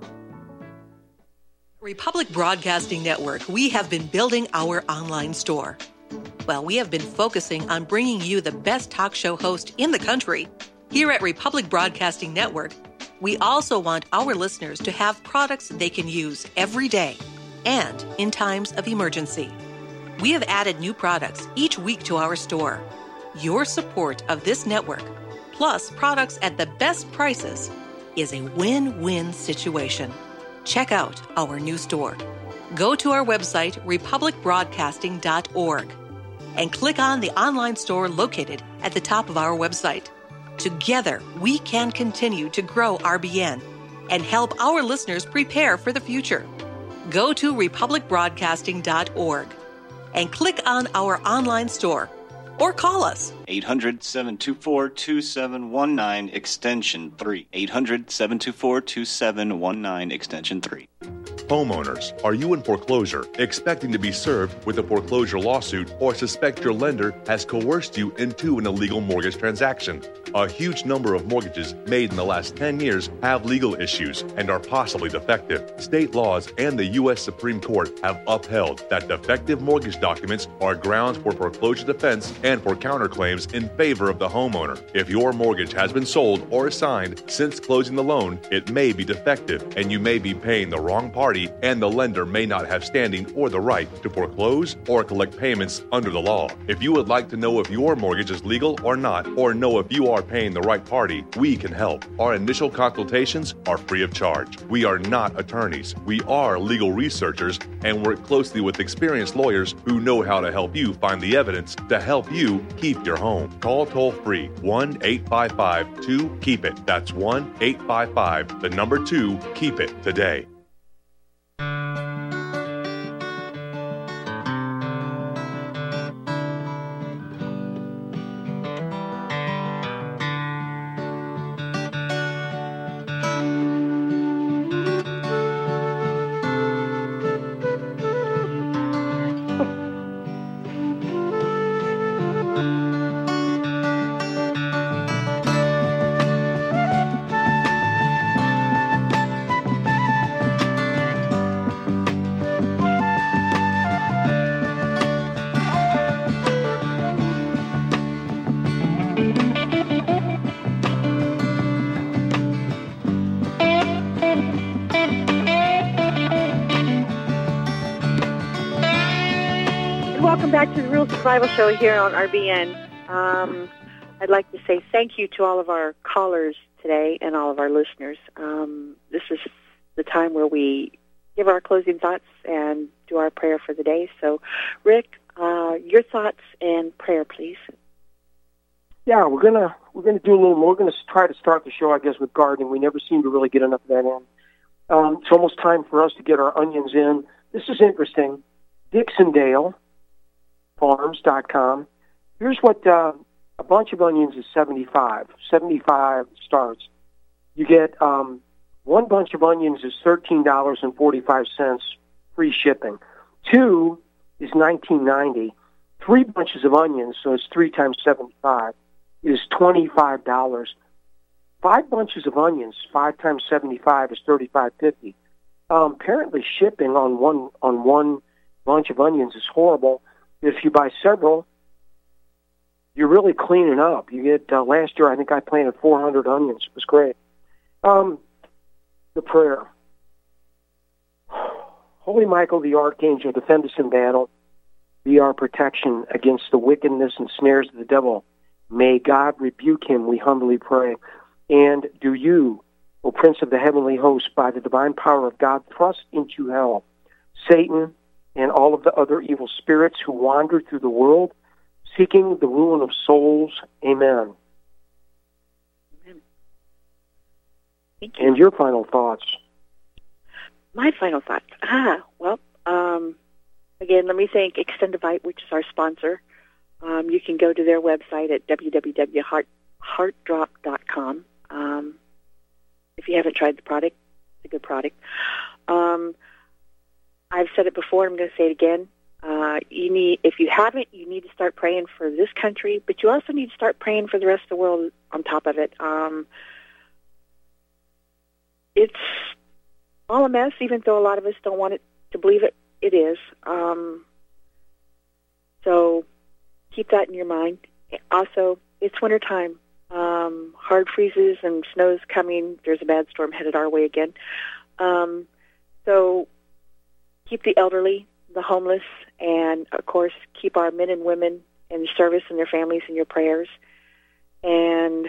Republic Broadcasting Network, we have been building our online store. Well, we have been focusing on bringing you the best talk show host in the country. Here at Republic Broadcasting Network, we also want our listeners to have products they can use every day and in times of emergency. We have added new products each week to our store. Your support of this network, plus products at the best prices, is a win-win situation. Check out our new store. Go to our website, republic broadcasting dot org, and click on the online store located at the top of our website. Together, we can continue to grow R B N and help our listeners prepare for the future. Go to republic broadcasting dot org and click on our online store or call us. eight hundred, seven two four, two seven one nine, extension three. eight hundred, seven two four, two seven one nine, extension three. Homeowners, are you in foreclosure, expecting to be served with a foreclosure lawsuit, or suspect your lender has coerced you into an illegal mortgage transaction? A huge number of mortgages made in the last ten years have legal issues and are possibly defective. State laws and the U S Supreme Court have upheld that defective mortgage documents are grounds for foreclosure defense and for counterclaims in favor of the homeowner. If your mortgage has been sold or assigned since closing the loan, it may be defective and you may be paying the wrong party, and the lender may not have standing or the right to foreclose or collect payments under the law. If you would like to know if your mortgage is legal or not, or know if you are paying the right party, we can help. Our initial consultations are free of charge. We are not attorneys. We are legal researchers and work closely with experienced lawyers who know how to help you find the evidence to help you keep your home. Call toll-free one eight five five two keep it. That's one eight five five, the number two, keep it today. back to the Real Survival Show here on R B N. Um, I'd like to say thank you to all of our callers today and all of our listeners. Um, this is the time where we give our closing thoughts and do our prayer for the day. So, Rick, uh, your thoughts and prayer, please. Yeah, we're gonna we're gonna do a little more. We're gonna try to start the show, I guess, with gardening. We never seem to really get enough of that in. Um, it's almost time for us to get our onions in. This is interesting. Dixondale Farms dot com. Here's what uh, a bunch of onions is seventy-five. seventy-five starts. You get um, one bunch of onions is thirteen dollars and forty-five cents, free shipping. Two is nineteen ninety. Three bunches of onions, so it's three times seventy-five, is twenty-five dollars. Five bunches of onions, five times seventy-five is thirty-five fifty. Um, apparently, shipping on one on one bunch of onions is horrible. If you buy several, you're really cleaning up. You get uh, last year, I think I planted four hundred onions. It was great. Um, the prayer. Holy Michael, the Archangel, defend us in battle. Be our protection against the wickedness and snares of the devil. May God rebuke him, we humbly pray. And do you, O Prince of the heavenly host, by the divine power of God, thrust into hell Satan and all of the other evil spirits who wander through the world, seeking the ruin of souls. Amen. Amen. Thank you. And your final thoughts? My final thoughts. Ah, well, um, again, let me thank Extendivite, which is our sponsor. Um, you can go to their website at w w w dot heart drop dot com. Um, if you haven't tried the product, it's a good product. Um, I've said it before, I'm going to say it again. Uh, you need, if you haven't, you need to start praying for this country, but you also need to start praying for the rest of the world on top of it. Um, it's all a mess, even though a lot of us don't want it to believe it. It is. Um, so keep that in your mind. Also, it's wintertime. Um, hard freezes and snow's coming. There's a bad storm headed our way again. Um, so keep the elderly, the homeless, and, of course, keep our men and women in service and their families in your prayers. And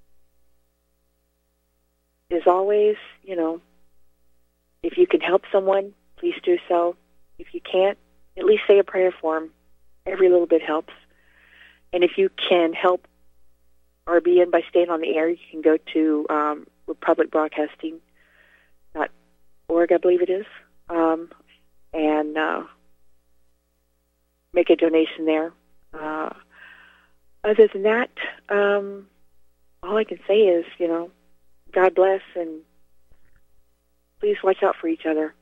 as always, you know, if you can help someone, please do so. If you can't, at least say a prayer for them. Every little bit helps. And if you can help R B N by staying on the air, you can go to um, republic broadcasting dot org, I believe it is, um, and uh, make a donation there. Uh, other than that, um, all I can say is, you know, God bless, and please watch out for each other.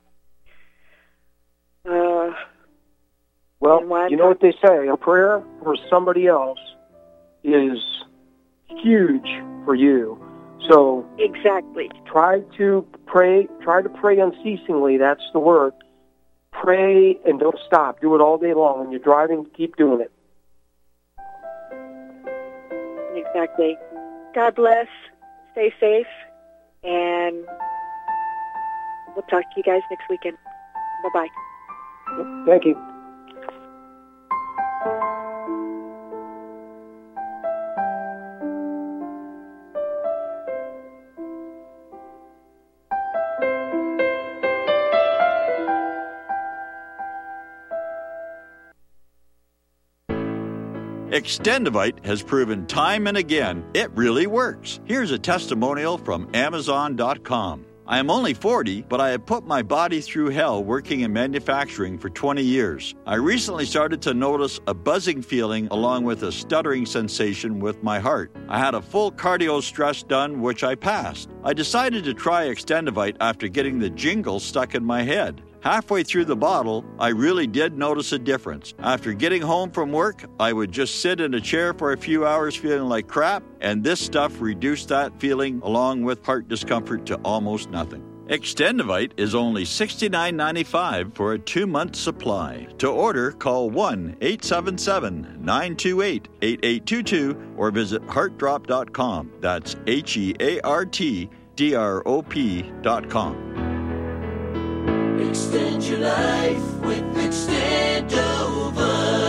Uh, well, you know what they say, a prayer for somebody else is huge for you. So exactly. Try to pray, try to pray unceasingly, that's the word. Pray and don't stop. Do it all day long. When you're driving, keep doing it. Exactly. God bless. Stay safe. And we'll talk to you guys next weekend. Bye-bye. Thank you. Extendivite has proven time and again it really works. Here's a testimonial from Amazon dot com. I am only forty, but I have put my body through hell working in manufacturing for twenty years. I recently started to notice a buzzing feeling along with a stuttering sensation with my heart. I had a full cardio stress done, which I passed. I decided to try Extendivite after getting the jingle stuck in my head. Halfway through the bottle, I really did notice a difference. After getting home from work, I would just sit in a chair for a few hours feeling like crap, and this stuff reduced that feeling along with heart discomfort to almost nothing. Extendivite is only sixty-nine ninety-five for a two-month supply. To order, call one eight seven seven, nine two eight, eight eight two two or visit heart drop dot com. That's H E A R T D R O P dot com. Extend your life with Extendovite.